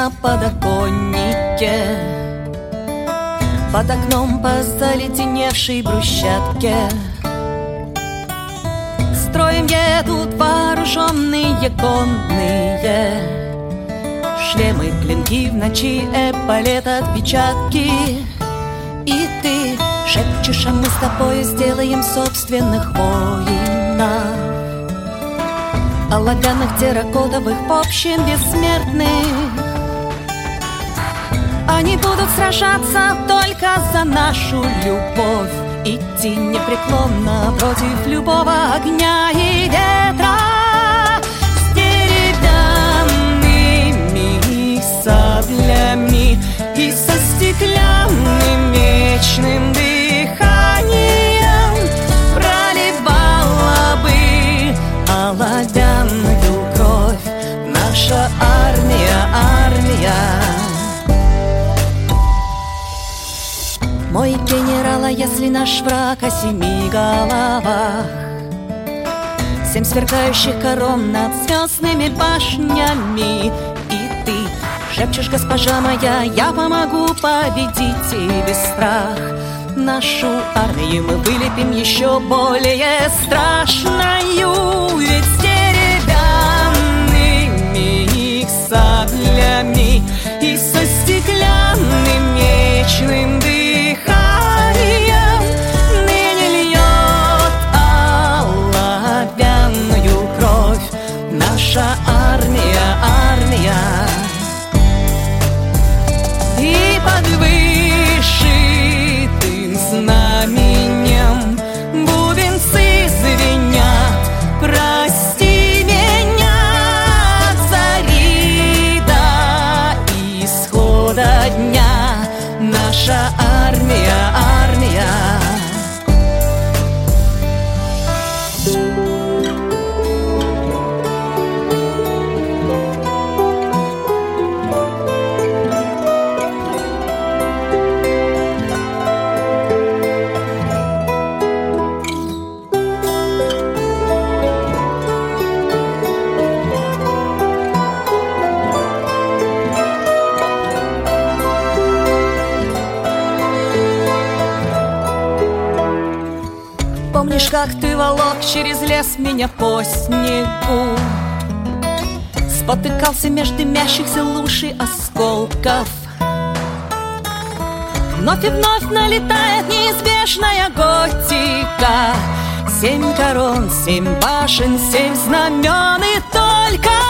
на подоконнике, под окном по заледеневшей брусчатке. Строем едут вооруженные конные, шлемы, клинки, в ночи эполет, отпечатки. И ты шепчешь, а мы с тобой сделаем собственных воинов, оловянных, терракотовых, в общем бессмертных. Они будут сражаться только за нашу любовь, идти непреклонно против любого огня и ветра. С деревянными саблями и со стеклянным вечным дыханием проливала бы оловянную кровь наша армия, армия. Мой генерал, а если наш враг о 7 головах, 7 сверкающих корон над звездными башнями. И ты шепчешь, госпожа моя, я помогу победить и без страх. Нашу армию мы вылепим еще более страшною, ведь с деревянными их саблями и со стеклянным вечным дыханием ныне льет оловянную кровь наша армия, армия. И под вышитым знаменем бубенцы звенят, прости меня, от зари до исхода дня. Наша армия, армия. Помнишь, как ты волок через лес меня по снегу, спотыкался между дымящихся луж и осколков. Вновь и вновь налетает неизбежная готика. 7 корон, 7 башен, 7 знамен, и только